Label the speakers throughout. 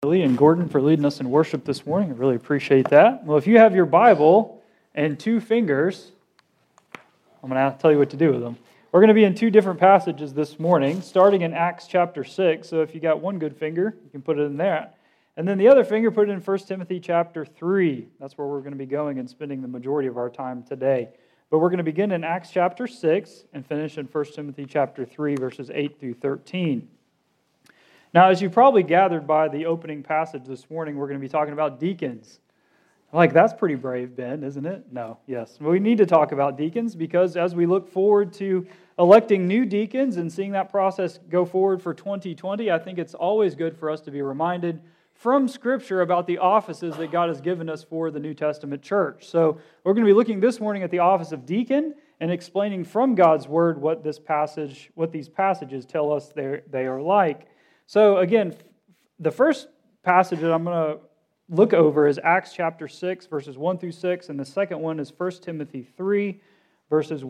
Speaker 1: Billy and Gordon for leading us in worship this morning. I really appreciate that. Well, if you have your Bible and two fingers, I'm going to tell you what to do with them. We're going to be in two different passages this morning, starting in Acts chapter 6. So if you got one good finger, you can put it in there. And then the other finger, put it in 1 Timothy chapter 3. That's where we're going to be going and spending the majority of our time today. But we're going to begin in Acts chapter 6 and finish in 1 Timothy chapter 3, verses 8 through 13. Now, as you probably gathered by the opening passage this morning, we're going to be talking about deacons. Like, that's pretty brave, Ben, isn't it? No, yes. We need to talk about deacons because as we look forward to electing new deacons and seeing that process go forward for 2020, I think it's always good for us to be reminded from Scripture about the offices that God has given us for the New Testament church. So we're going to be looking this morning at the office of deacon and explaining from God's Word what these passages tell us they are like. So again, the first passage that I'm going to look over is Acts chapter 6, verses 1 through 6, and the second one is 1 Timothy 3, verses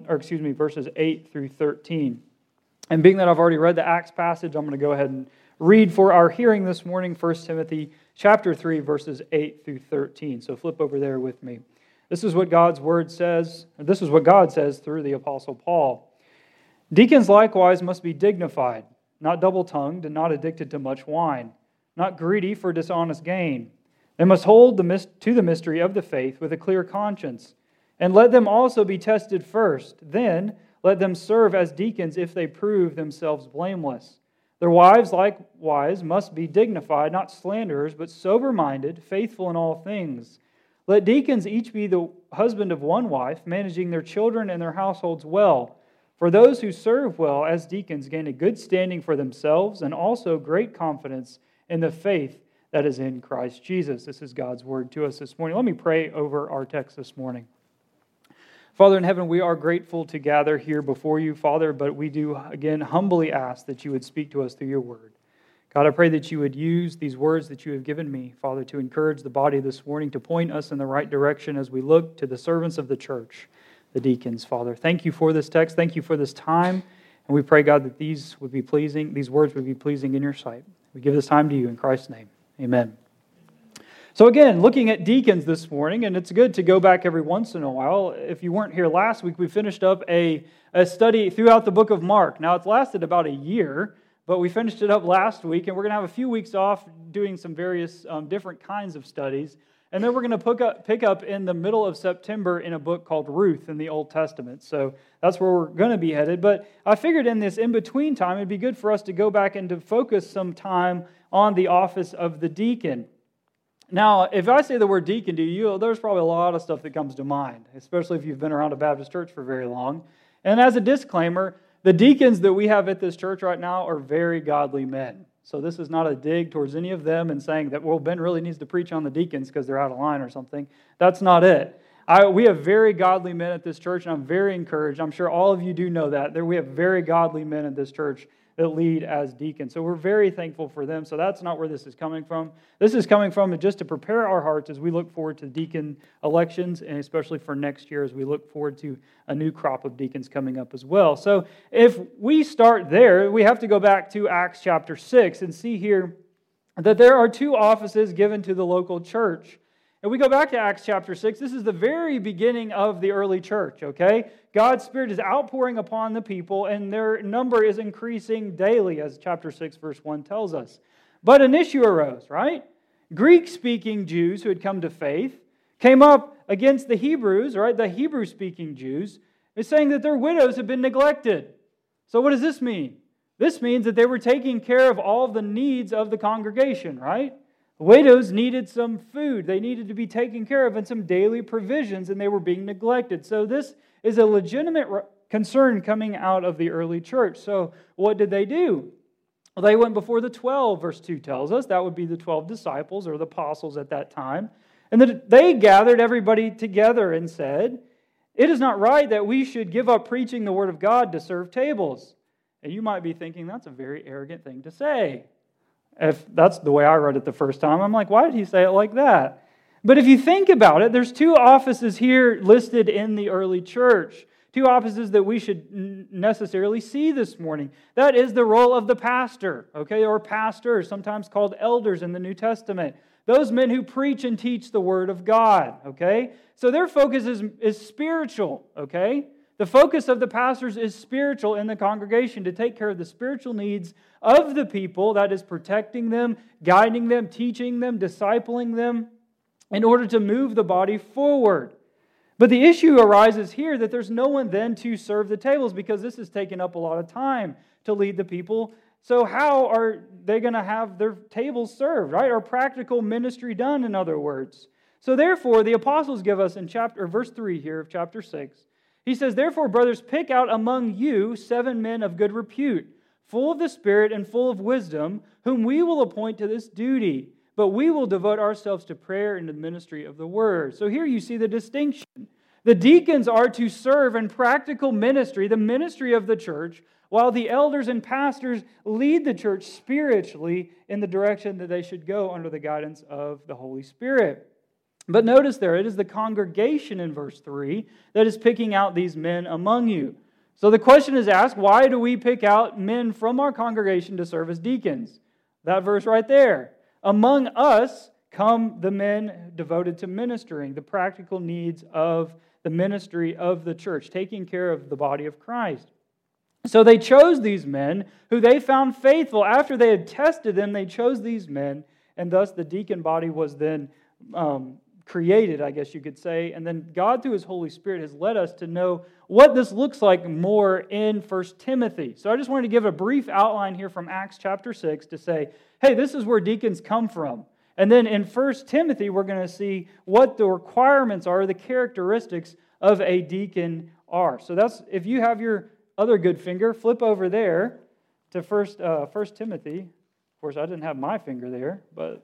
Speaker 1: 8 through 13. And being that I've already read the Acts passage, I'm going to go ahead and read for our hearing this morning 1 Timothy chapter 3, verses 8 through 13. So flip over there with me. This is what God's Word says, and this is what God says through the Apostle Paul. Deacons likewise must be dignified, not double-tongued, and not addicted to much wine, not greedy for dishonest gain. They must hold to the mystery of the faith with a clear conscience, and let them also be tested first. Then let them serve as deacons if they prove themselves blameless. Their wives likewise must be dignified, not slanderers, but sober-minded, faithful in all things. Let deacons each be the husband of one wife, managing their children and their households well. For those who serve well as deacons gain a good standing for themselves and also great confidence in the faith that is in Christ Jesus. This is God's Word to us this morning. Let me pray over our text this morning. Father in heaven, we are grateful to gather here before you, Father, but we do, again, humbly ask that you would speak to us through your Word. God, I pray that you would use these words that you have given me, Father, to encourage the body this morning, to point us in the right direction as we look to the servants of the church, the deacons, Father. Thank you for this text. Thank you for this time. And we pray, God, that these words would be pleasing in your sight. We give this time to you in Christ's name. Amen. So again, looking at deacons this morning, and it's good to go back every once in a while. If you weren't here last week, we finished up a study throughout the book of Mark. Now, it's lasted about a year, but we finished it up last week, and we're going to have a few weeks off doing some various different kinds of studies. And then we're going to pick up in the middle of September in a book called Ruth in the Old Testament. So that's where we're going to be headed. But I figured in this in-between time, it'd be good for us to go back and to focus some time on the office of the deacon. Now, if I say the word deacon to you, there's probably a lot of stuff that comes to mind, especially if you've been around a Baptist church for very long. And as a disclaimer, the deacons that we have at this church right now are very godly men. So this is not a dig towards any of them and saying that, well, Ben really needs to preach on the deacons because they're out of line or something. That's not it. We have very godly men at this church, and I'm very encouraged. I'm sure all of you do know that. We have very godly men at this church that lead as deacons. So we're very thankful for them. So that's not where this is coming from. This is coming from just to prepare our hearts as we look forward to deacon elections, and especially for next year as we look forward to a new crop of deacons coming up as well. So if we start there, we have to go back to Acts chapter 6 and see here that there are two offices given to the local church. And we go back to Acts chapter 6. This is the very beginning of the early church, okay? God's Spirit is outpouring upon the people, and their number is increasing daily, as chapter 6, verse 1 tells us. But an issue arose, right? Greek-speaking Jews who had come to faith came up against the Hebrews, right? The Hebrew-speaking Jews, is saying that their widows have been neglected. So what does this mean? This means that they were taking care of all the needs of the congregation, right? The widows needed some food. They needed to be taken care of and some daily provisions, and they were being neglected. So this is a legitimate concern coming out of the early church. So what did they do? Well, they went before the 12, verse 2 tells us. That would be the 12 disciples or the apostles at that time. And that they gathered everybody together and said, "It is not right that we should give up preaching the word of God to serve tables." And you might be thinking, that's a very arrogant thing to say. If that's the way I read it the first time, I'm like, why did he say it like that? But if you think about it, there's two offices here listed in the early church. two offices that we should necessarily see this morning. That is the role of the pastor, okay, or pastors, sometimes called elders in the New Testament. Those men who preach and teach the Word of God, okay? So their focus is spiritual, okay? The focus of the pastors is spiritual in the congregation, to take care of the spiritual needs of the people, that is protecting them, guiding them, teaching them, discipling them, in order to move the body forward. But the issue arises here that there's no one then to serve the tables, because this has taken up a lot of time to lead the people. So how are they going to have their tables served, right? Or practical ministry done, in other words. So therefore, the apostles give us in verse 3 here of chapter 6, he says, "Therefore, brothers, pick out among you 7 men of good repute, full of the Spirit and full of wisdom, whom we will appoint to this duty. But we will devote ourselves to prayer and the ministry of the Word." So here you see the distinction. The deacons are to serve in practical ministry, the ministry of the church, while the elders and pastors lead the church spiritually in the direction that they should go under the guidance of the Holy Spirit. But notice there, it is the congregation in verse 3 that is picking out these men among you. So the question is asked, why do we pick out men from our congregation to serve as deacons? That verse right there. Among us come the men devoted to ministering, the practical needs of the ministry of the church, taking care of the body of Christ. So they chose these men who they found faithful. After they had tested them, they chose these men, and thus the deacon body was then created, I guess you could say. And then God, through His Holy Spirit, has led us to know what this looks like more in 1 Timothy. So I just wanted to give a brief outline here from Acts chapter 6 to say, hey, this is where deacons come from. And then in 1 Timothy, we're going to see what the requirements are, the characteristics of a deacon are. So that's, if you have your other good finger, flip over there to 1 Timothy. Of course, I didn't have my finger there, but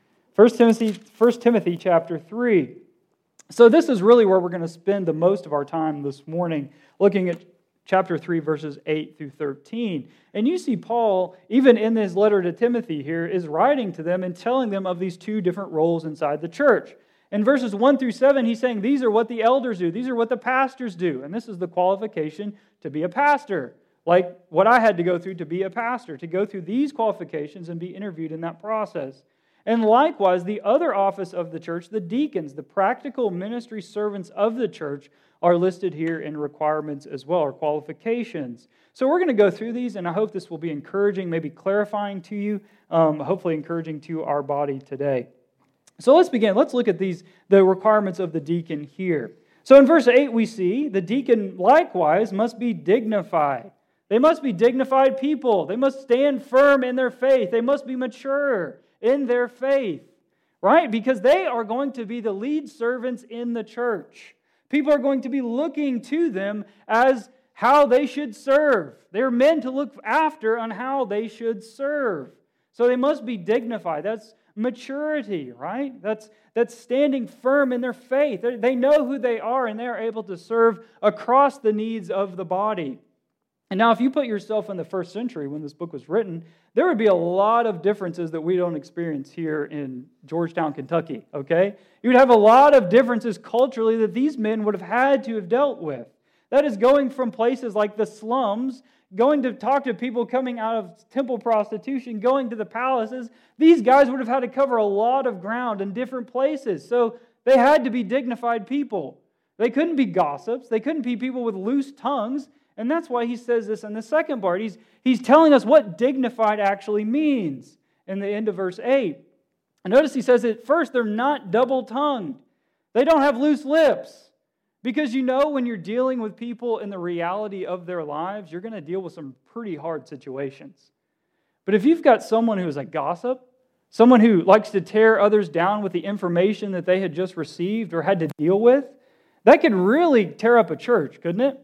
Speaker 1: 1 Timothy chapter 3. So this is really where we're going to spend the most of our time this morning, looking at chapter 3, verses 8 through 13. And you see Paul, even in his letter to Timothy here, is writing to them and telling them of these two different roles inside the church. In verses 1 through 7, he's saying these are what the elders do. These are what the pastors do. And this is the qualification to be a pastor. Like what I had to go through to be a pastor, to go through these qualifications and be interviewed in that process. And likewise, the other office of the church, the deacons, the practical ministry servants of the church, are listed here in requirements as well, or qualifications. So we're going to go through these, and I hope this will be encouraging, maybe clarifying to you, hopefully encouraging to our body today. So let's begin. Let's look at the requirements of the deacon here. So in verse 8 we see the deacon likewise must be dignified. They must be dignified people. They must stand firm in their faith. They must be mature in their faith, right? Because they are going to be the lead servants in the church. People are going to be looking to them as how they should serve. They're meant to look after on how they should serve. So they must be dignified. That's maturity, right? That's standing firm in their faith. They know who they are, and they're able to serve across the needs of the body. And now if you put yourself in the first century when this book was written, there would be a lot of differences that we don't experience here in Georgetown, Kentucky, okay? You would have a lot of differences culturally that these men would have had to have dealt with. That is going from places like the slums, going to talk to people coming out of temple prostitution, going to the palaces. These guys would have had to cover a lot of ground in different places. So they had to be dignified people. They couldn't be gossips. They couldn't be people with loose tongues. And that's why he says this in the second part. He's telling us what dignified actually means in the end of verse 8. And notice he says at first they're not double-tongued. They don't have loose lips. Because you know when you're dealing with people in the reality of their lives, you're going to deal with some pretty hard situations. But if you've got someone who is a gossip, someone who likes to tear others down with the information that they had just received or had to deal with, that could really tear up a church, couldn't it?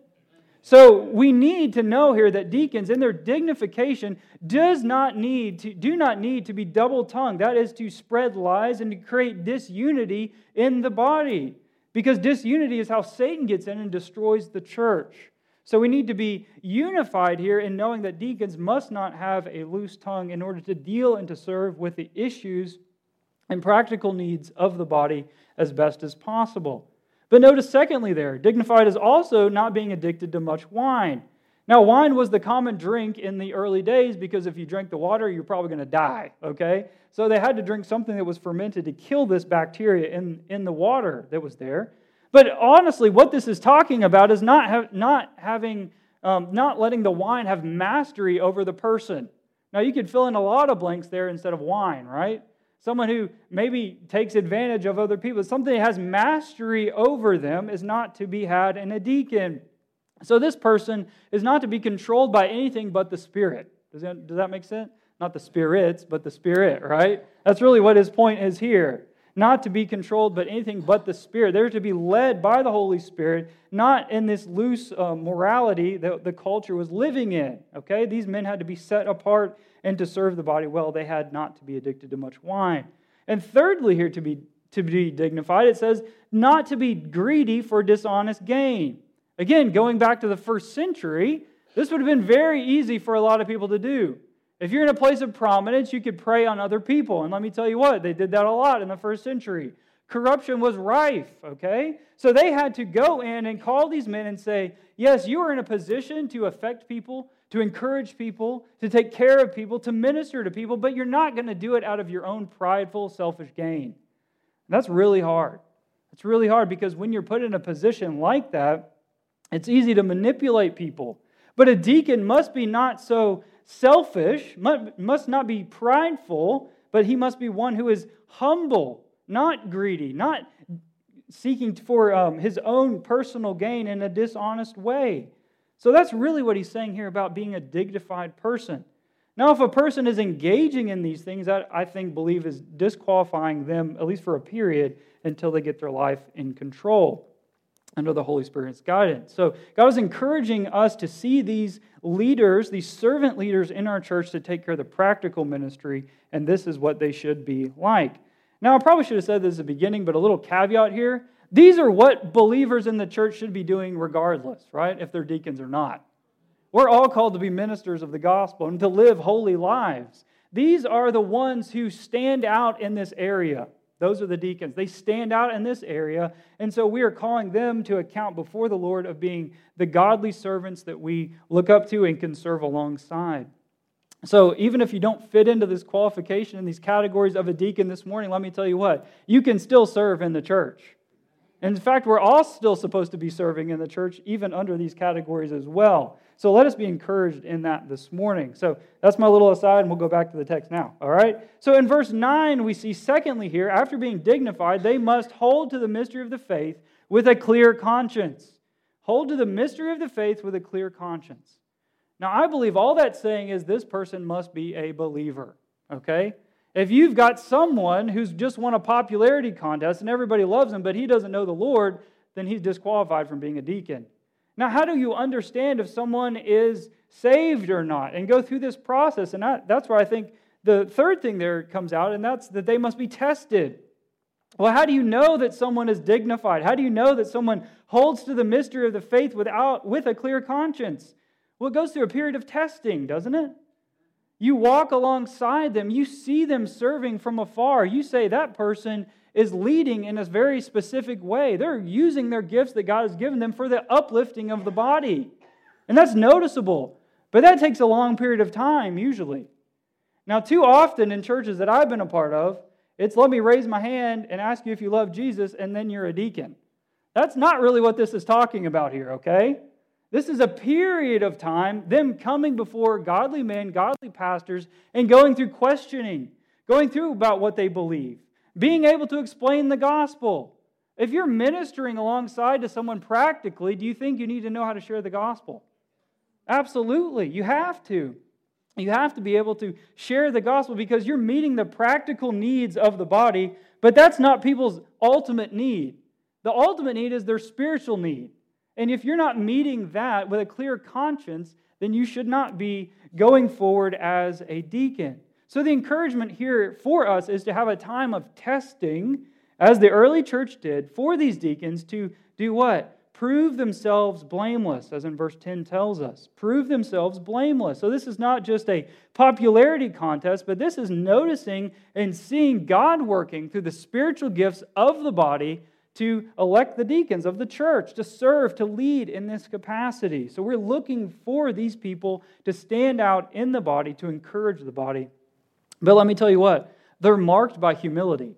Speaker 1: So we need to know here that deacons, in their dignification, do not need to be double-tongued. That is to spread lies and to create disunity in the body. Because disunity is how Satan gets in and destroys the church. So we need to be unified here in knowing that deacons must not have a loose tongue in order to deal and to serve with the issues and practical needs of the body as best as possible. But notice secondly there, dignified is also not being addicted to much wine. Now, wine was the common drink in the early days because if you drank the water, you're probably going to die, okay? So they had to drink something that was fermented to kill this bacteria in the water that was there. But honestly, what this is talking about is not letting the wine have mastery over the person. Now, you could fill in a lot of blanks there instead of wine, right? Someone who maybe takes advantage of other people. Something that has mastery over them is not to be had in a deacon. So this person is not to be controlled by anything but the Spirit. Does that make sense? Not the spirits, but the Spirit, right? That's really what his point is here. Not to be controlled by anything but the Spirit. They're to be led by the Holy Spirit, not in this loose morality that the culture was living in. Okay, these men had to be set apart and to serve the body well. They had not to be addicted to much wine. And thirdly, here to be dignified, it says not to be greedy for dishonest gain. Again, going back to the first century, this would have been very easy for a lot of people to do. If you're in a place of prominence, you could prey on other people. And let me tell you what, they did that a lot in the first century. Corruption was rife, okay? So they had to go in and call these men and say, yes, you are in a position to affect people, to encourage people, to take care of people, to minister to people, but you're not going to do it out of your own prideful, selfish gain. And that's really hard. It's really hard because when you're put in a position like that, it's easy to manipulate people. But a deacon must be not so selfish, must not be prideful, but he must be one who is humble, not greedy, not seeking for his own personal gain in a dishonest way. So that's really what he's saying here about being a dignified person. Now, if a person is engaging in these things, that I believe is disqualifying them, at least for a period, until they get their life in control under the Holy Spirit's guidance. So God is encouraging us to see these leaders, these servant leaders in our church to take care of the practical ministry, and this is what they should be like. Now, I probably should have said this at the beginning, but a little caveat here. These are what believers in the church should be doing regardless, right? If they're deacons or not. We're all called to be ministers of the gospel and to live holy lives. These are the ones who stand out in this area. Those are the deacons. They stand out in this area, and so we are calling them to account before the Lord of being the godly servants that we look up to and can serve alongside. So even if you don't fit into this qualification in these categories of a deacon this morning, let me tell you what, you can still serve in the church. And in fact, we're all still supposed to be serving in the church, even under these categories as well. So let us be encouraged in that this morning. So that's my little aside, and we'll go back to the text now. All right? So in verse 9, we see secondly here, after being dignified, they must hold to the mystery of the faith with a clear conscience. Hold to the mystery of the faith with a clear conscience. Now, I believe all that's saying is this person must be a believer. Okay? If you've got someone who's just won a popularity contest and everybody loves him, but he doesn't know the Lord, then he's disqualified from being a deacon. Now, how do you understand if someone is saved or not and go through this process? And that's where I think the third thing there comes out, and that's that they must be tested. Well, how do you know that someone is dignified? How do you know that someone holds to the mystery of the faith with a clear conscience? Well, it goes through a period of testing, doesn't it? You walk alongside them. You see them serving from afar. You say that person is leading in a very specific way. They're using their gifts that God has given them for the uplifting of the body. And that's noticeable. But that takes a long period of time, usually. Now, too often in churches that I've been a part of, it's let me raise my hand and ask you if you love Jesus, and then you're a deacon. That's not really what this is talking about here, okay? This is a period of time, them coming before godly men, godly pastors, and going through questioning, going through about what they believe, being able to explain the gospel. If you're ministering alongside to someone practically, do you think you need to know how to share the gospel? Absolutely, you have to. You have to be able to share the gospel because you're meeting the practical needs of the body, but that's not people's ultimate need. The ultimate need is their spiritual need. And if you're not meeting that with a clear conscience, then you should not be going forward as a deacon. So the encouragement here for us is to have a time of testing, as the early church did, for these deacons to do what? Prove themselves blameless, as in verse 10 tells us. Prove themselves blameless. So this is not just a popularity contest, but this is noticing and seeing God working through the spiritual gifts of the body to elect the deacons of the church, to serve, to lead in this capacity. So we're looking for these people to stand out in the body, to encourage the body. But let me tell you what, they're marked by humility.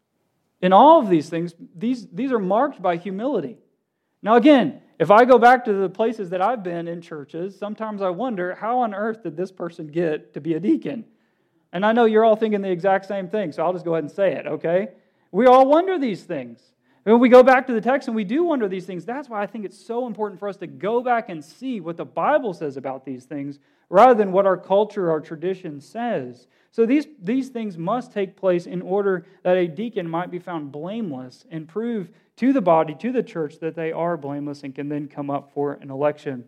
Speaker 1: In all of these things, these are marked by humility. Now again, if I go back to the places that I've been in churches, sometimes I wonder, how on earth did this person get to be a deacon? And I know you're all thinking the exact same thing, so I'll just go ahead and say it, okay? We all wonder these things. When we go back to the text and we do wonder these things, that's why I think it's so important for us to go back and see what the Bible says about these things rather than what our culture or tradition says. So these things must take place in order that a deacon might be found blameless and prove to the body, to the church, that they are blameless and can then come up for an election.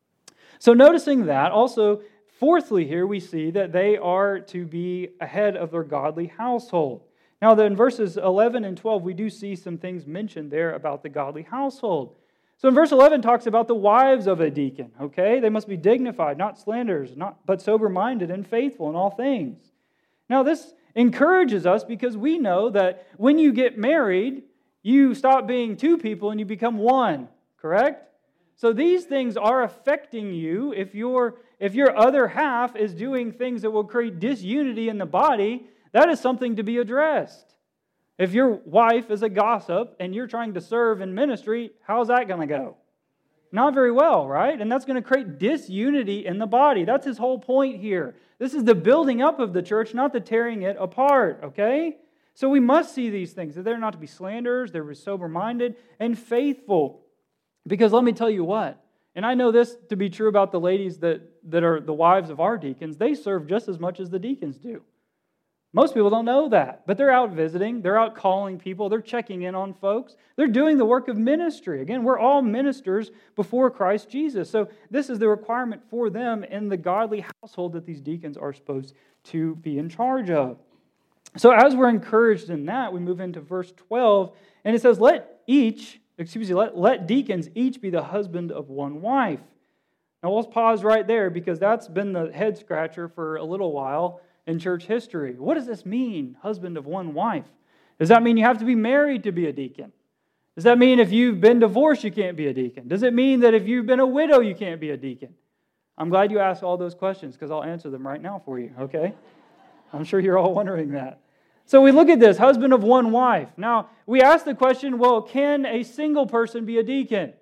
Speaker 1: So noticing that, also, fourthly here we see that they are to be ahead of their godly household. Now, in verses 11 and 12, we do see some things mentioned there about the godly household. So in verse 11 talks about the wives of a deacon, okay? They must be dignified, not slanderers, but sober-minded and faithful in all things. Now, this encourages us because we know that when you get married, you stop being two people and you become one, correct? So these things are affecting you. If your other half is doing things that will create disunity in the body, that is something to be addressed. If your wife is a gossip and you're trying to serve in ministry, how's that going to go? Not very well, right? And that's going to create disunity in the body. That's his whole point here. This is the building up of the church, not the tearing it apart, okay? So we must see these things, that they're not to be slanderers, they're sober-minded and faithful. Because let me tell you what, and I know this to be true about the ladies that are the wives of our deacons, they serve just as much as the deacons do. Most people don't know that, but they're out visiting, they're out calling people, they're checking in on folks, they're doing the work of ministry. Again, we're all ministers before Christ Jesus. So this is the requirement for them in the godly household that these deacons are supposed to be in charge of. So as we're encouraged in that, we move into verse 12, and it says, let deacons each be the husband of one wife. Now let's pause right there because that's been the head scratcher for a little while in church history. What does this mean, husband of one wife? Does that mean you have to be married to be a deacon? Does that mean if you've been divorced, you can't be a deacon? Does it mean that if you've been a widow, you can't be a deacon? I'm glad you asked all those questions because I'll answer them right now for you, okay? I'm sure you're all wondering that. So we look at this, husband of one wife. Now, we ask the question, well, can a single person be a deacon?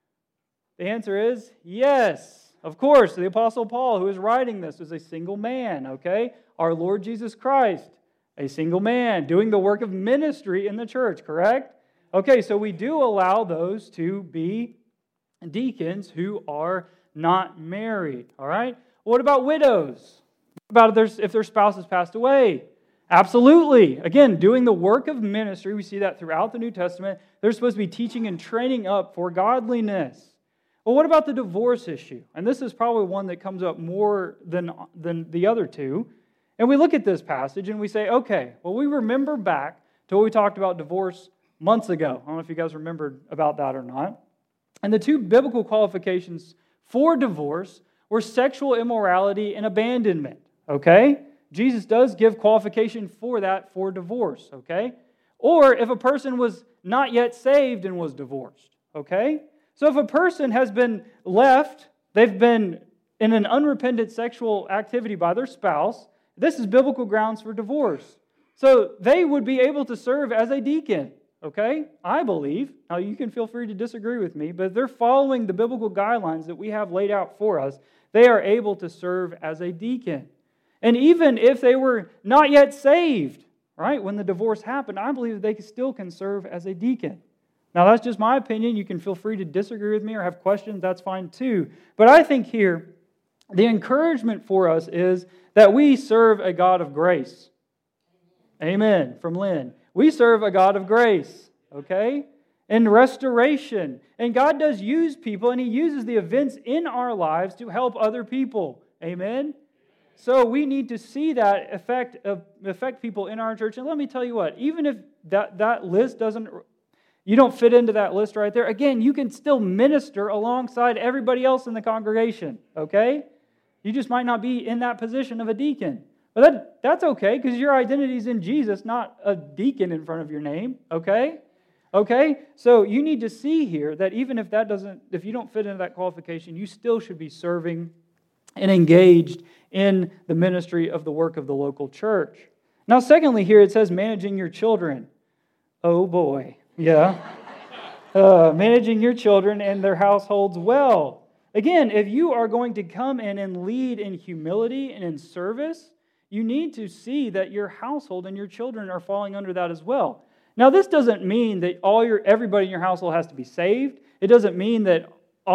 Speaker 1: The answer is yes. Of course, the Apostle Paul, who is writing this, is a single man, okay? Our Lord Jesus Christ, a single man, doing the work of ministry in the church, correct? Okay, so we do allow those to be deacons who are not married, all right? What about widows? What about if their spouse has passed away? Absolutely. Again, doing the work of ministry, we see that throughout the New Testament. They're supposed to be teaching and training up for godliness. Well, what about the divorce issue? And this is probably one that comes up more than the other two. And we look at this passage and we say, okay, well, we remember back to what we talked about divorce months ago. I don't know if you guys remembered about that or not. And the two biblical qualifications for divorce were sexual immorality and abandonment, okay? Jesus does give qualification for that for divorce, okay? Or if a person was not yet saved and was divorced, okay? So if a person has been left, they've been in an unrepentant sexual activity by their spouse, this is biblical grounds for divorce. So they would be able to serve as a deacon, okay? I believe. Now you can feel free to disagree with me, but if they're following the biblical guidelines that we have laid out for us, they are able to serve as a deacon. And even if they were not yet saved, right, when the divorce happened, I believe that they still can serve as a deacon. Now, that's just my opinion. You can feel free to disagree with me or have questions. That's fine too. But I think here, the encouragement for us is that we serve a God of grace. Amen. From Lynn. We serve a God of grace, okay? And restoration. And God does use people, and He uses the events in our lives to help other people. Amen? So we need to see that affect people in our church. And let me tell you what, even if that list you don't fit into that list right there, again, you can still minister alongside everybody else in the congregation, okay? You just might not be in that position of a deacon. But that's okay, because your identity is in Jesus, not a deacon in front of your name, okay? Okay? So you need to see here that even if if you don't fit into that qualification, you still should be serving and engaged in the ministry of the work of the local church. Now, secondly, here it says managing your children. Oh boy. Yeah. Managing your children and their households well. Again, if you are going to come in and lead in humility and in service, you need to see that your household and your children are falling under that as well. Now, this doesn't mean that everybody in your household has to be saved. It doesn't mean that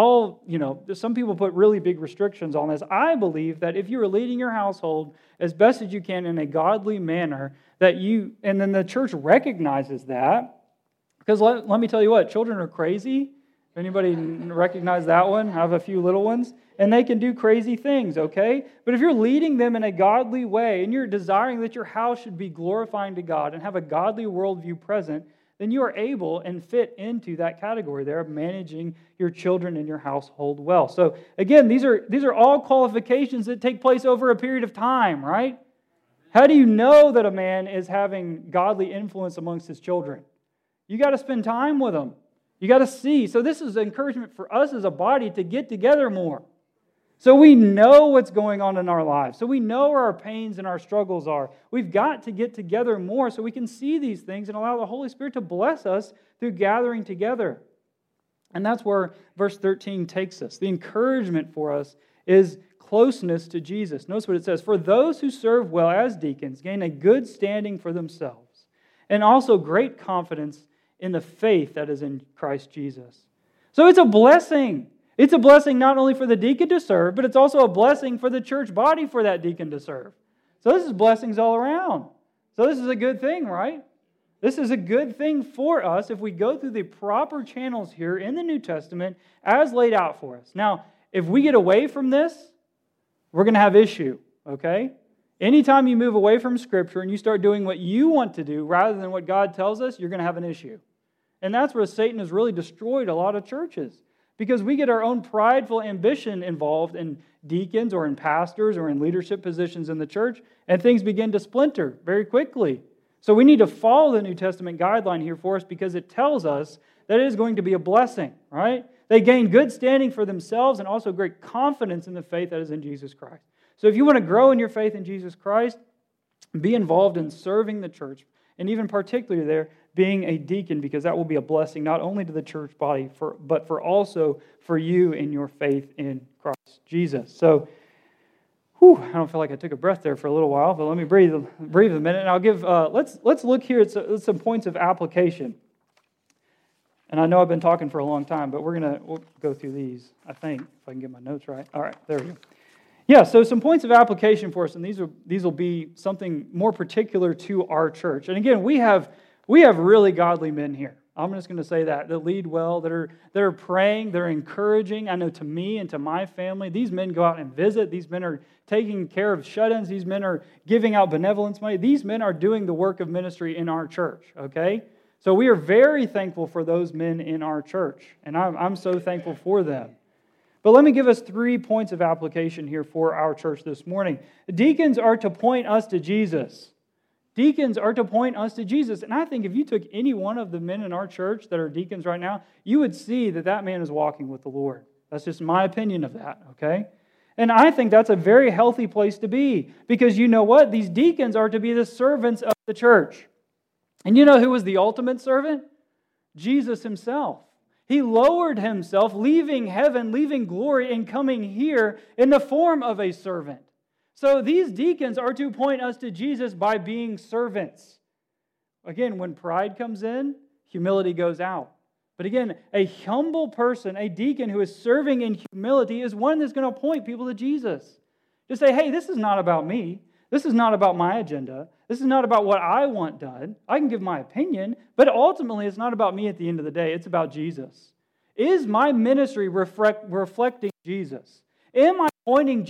Speaker 1: some people put really big restrictions on this. I believe that if you are leading your household as best as you can in a godly manner, and then the church recognizes that, because let me tell you what, children are crazy. If anybody recognize that one, I have a few little ones, and they can do crazy things, okay? But if you're leading them in a godly way, and you're desiring that your house should be glorifying to God and have a godly worldview present, then you are able and fit into that category there of managing your children and your household well. So again, these are all qualifications that take place over a period of time, right? How do you know that a man is having godly influence amongst his children? You got to spend time with them. You got to see. So this is encouragement for us as a body to get together more. So we know what's going on in our lives. So we know where our pains and our struggles are. We've got to get together more so we can see these things and allow the Holy Spirit to bless us through gathering together. And that's where verse 13 takes us. The encouragement for us is closeness to Jesus. Notice what it says. For those who serve well as deacons gain a good standing for themselves, and also great confidence in the faith that is in Christ Jesus. So it's a blessing. It's a blessing not only for the deacon to serve, but it's also a blessing for the church body for that deacon to serve. So this is blessings all around. So this is a good thing, right? This is a good thing for us if we go through the proper channels here in the New Testament as laid out for us. Now, if we get away from this, we're going to have issue, okay? Anytime you move away from Scripture and you start doing what you want to do rather than what God tells us, you're going to have an issue. And that's where Satan has really destroyed a lot of churches. Because we get our own prideful ambition involved in deacons or in pastors or in leadership positions in the church, and things begin to splinter very quickly. So we need to follow the New Testament guideline here for us because it tells us that it is going to be a blessing, right? They gain good standing for themselves and also great confidence in the faith that is in Jesus Christ. So if you want to grow in your faith in Jesus Christ, be involved in serving the church, and even particularly there, being a deacon, because that will be a blessing not only to the church body, but also for you in your faith in Christ Jesus. So, I don't feel like I took a breath there for a little while, but let me breathe a minute, and I'll give. Let's look here at some points of application. And I know I've been talking for a long time, but we'll go through these. I think if I can get my notes right. All right, there we go. Yeah, so some points of application for us, and these will be something more particular to our church. And again, we have really godly men here. I'm just going to say that lead well, that are praying, they're encouraging. I know to me and to my family, these men go out and visit. These men are taking care of shut-ins. These men are giving out benevolence money. These men are doing the work of ministry in our church, okay? So we are very thankful for those men in our church, and I'm so thankful for them. But let me give us 3 points of application here for our church this morning. Deacons are to point us to Jesus. Deacons are to point us to Jesus. And I think if you took any one of the men in our church that are deacons right now, you would see that man is walking with the Lord. That's just my opinion of that, okay? And I think that's a very healthy place to be, because you know what? These deacons are to be the servants of the church. And you know who was the ultimate servant? Jesus himself. He lowered himself, leaving heaven, leaving glory, and coming here in the form of a servant. So these deacons are to point us to Jesus by being servants. Again, when pride comes in, humility goes out. But again, a humble person, a deacon who is serving in humility, is one that's going to point people to Jesus. To say, hey, this is not about me. This is not about my agenda. This is not about what I want done. I can give my opinion, but ultimately it's not about me at the end of the day. It's about Jesus. Is my ministry reflecting Jesus? Am I pointing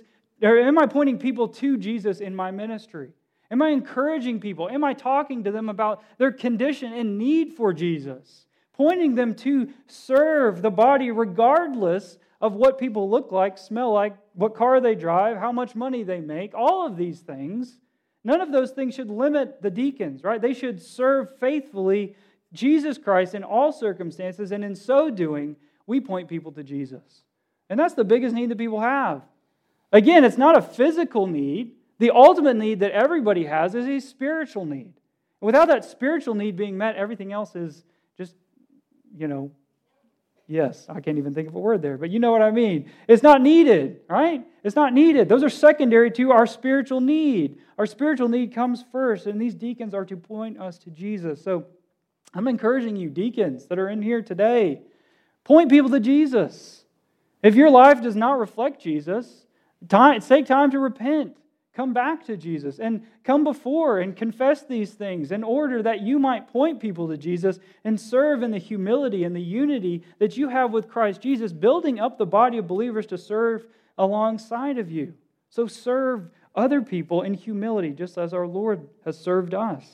Speaker 1: people to Jesus in my ministry? Am I encouraging people? Am I talking to them about their condition and need for Jesus? Pointing them to serve the body regardless of what people look like, smell like, what car they drive, how much money they make, all of these things. None of those things should limit the deacons, right? They should serve faithfully Jesus Christ in all circumstances, and in so doing, we point people to Jesus. And that's the biggest need that people have. Again, it's not a physical need. The ultimate need that everybody has is a spiritual need. Without that spiritual need being met, everything else is just, yes, I can't even think of a word there, but you know what I mean. It's not needed, right? It's not needed. Those are secondary to our spiritual need. Our spiritual need comes first, and these deacons are to point us to Jesus. So I'm encouraging you, deacons that are in here today, point people to Jesus. If your life does not reflect Jesus, take time to repent. Come back to Jesus and come before and confess these things in order that you might point people to Jesus and serve in the humility and the unity that you have with Christ Jesus, building up the body of believers to serve alongside of you. So serve other people in humility just as our Lord has served us.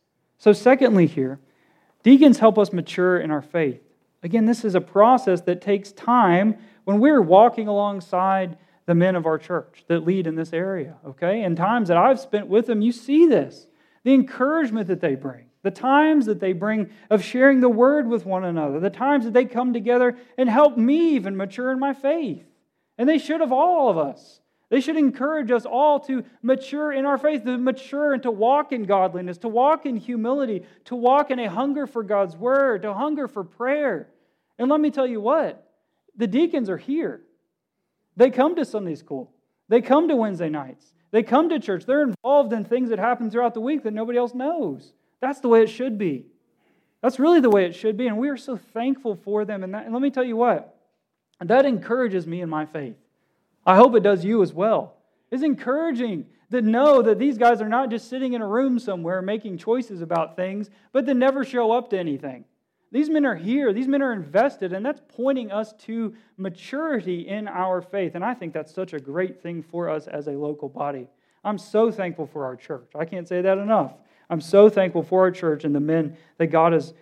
Speaker 1: So secondly here, deacons help us mature in our faith. Again, this is a process that takes time when we're walking alongside the men of our church that lead in this area, okay? And times that I've spent with them, you see this. The encouragement that they bring, the times that they bring of sharing the word with one another, the times that they come together and help me even mature in my faith. And they should have, all of us. They should encourage us all to mature in our faith, to mature and to walk in godliness, to walk in humility, to walk in a hunger for God's word, to hunger for prayer. And let me tell you what, the deacons are here. They come to Sunday school. They come to Wednesday nights. They come to church. They're involved in things that happen throughout the week that nobody else knows. That's the way it should be. That's really the way it should be. And we are so thankful for them. And let me tell you what, that encourages me in my faith. I hope it does you as well. It's encouraging to know that these guys are not just sitting in a room somewhere making choices about things, but they never show up to anything. These men are here. These men are invested, and that's pointing us to maturity in our faith. And I think that's such a great thing for us as a local body. I'm so thankful for our church. I can't say that enough. I'm so thankful for our church and the men that God has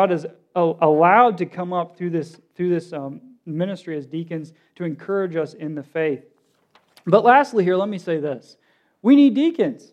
Speaker 1: allowed to come up through this ministry as deacons to encourage us in the faith. But lastly here, let me say this. We need deacons.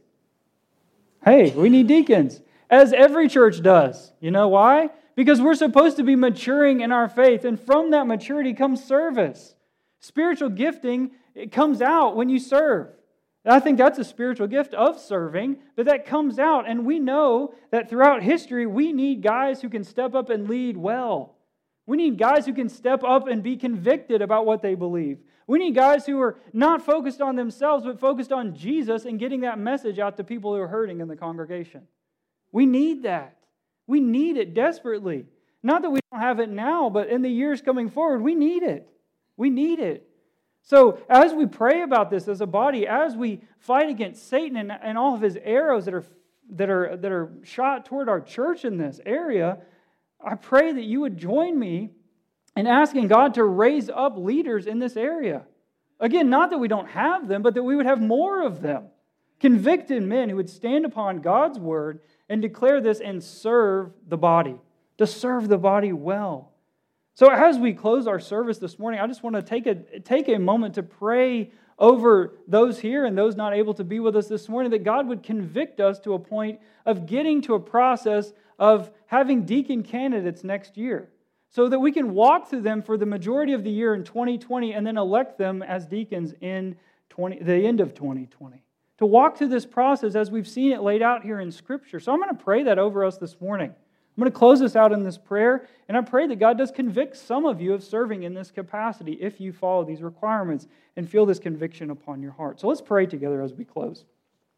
Speaker 1: Hey, we need deacons, as every church does. You know why? Because we're supposed to be maturing in our faith, and from that maturity comes service. Spiritual gifting, it comes out when you serve. And I think that's a spiritual gift of serving, but that comes out, and we know that throughout history, we need guys who can step up and lead well. We need guys who can step up and be convicted about what they believe. We need guys who are not focused on themselves, but focused on Jesus and getting that message out to people who are hurting in the congregation. We need that. We need it desperately. Not that we don't have it now, but in the years coming forward, we need it. We need it. So as we pray about this as a body, as we fight against Satan and all of his arrows that are shot toward our church in this area, I pray that you would join me in asking God to raise up leaders in this area. Again, not that we don't have them, but that we would have more of them. Convicted men who would stand upon God's word and declare this and serve the body, to serve the body well. So as we close our service this morning, I just want to take a moment to pray over those here and those not able to be with us this morning, that God would convict us to a point of getting to a process of having deacon candidates next year, so that we can walk through them for the majority of the year in 2020 and then elect them as deacons in the end of 2020. To walk through this process as we've seen it laid out here in Scripture. So I'm going to pray that over us this morning. I'm going to close this out in this prayer, and I pray that God does convict some of you of serving in this capacity if you follow these requirements and feel this conviction upon your heart. So let's pray together as we close.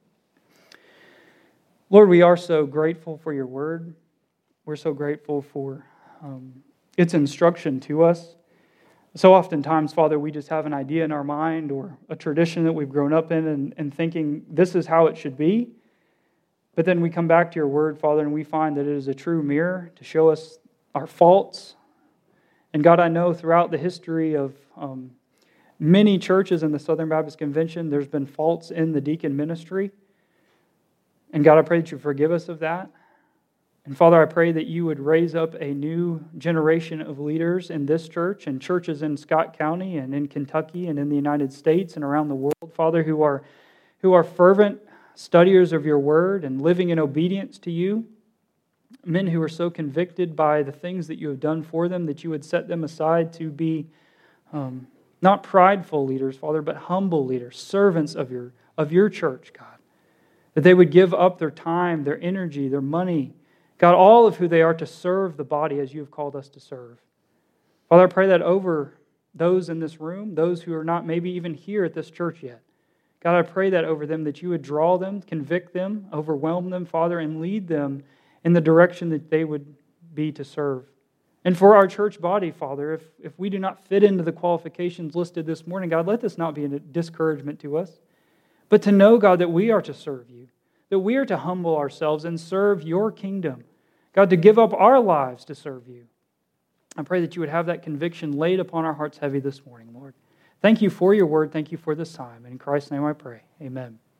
Speaker 1: Lord, we are so grateful for your word. We're so grateful for its instruction to us. So oftentimes, Father, we just have an idea in our mind or a tradition that we've grown up in and thinking this is how it should be. But then we come back to your word, Father, and we find that it is a true mirror to show us our faults. And God, I know throughout the history of many churches in the Southern Baptist Convention, there's been faults in the deacon ministry. And God, I pray that you forgive us of that. And Father, I pray that you would raise up a new generation of leaders in this church and churches in Scott County and in Kentucky and in the United States and around the world, Father, who are fervent studiers of your word and living in obedience to you. Men who are so convicted by the things that you have done for them that you would set them aside to be not prideful leaders, Father, but humble leaders, servants of your church, God. That they would give up their time, their energy, their money, God, all of who they are to serve the body as you have called us to serve. Father, I pray that over those in this room, those who are not maybe even here at this church yet. God, I pray that over them, that you would draw them, convict them, overwhelm them, Father, and lead them in the direction that they would be to serve. And for our church body, Father, if we do not fit into the qualifications listed this morning, God, let this not be a discouragement to us, but to know, God, that we are to serve you, that we are to humble ourselves and serve your kingdom. God, to give up our lives to serve you. I pray that you would have that conviction laid upon our hearts heavy this morning, Lord. Thank you for your word. Thank you for this time. And in Christ's name I pray. Amen.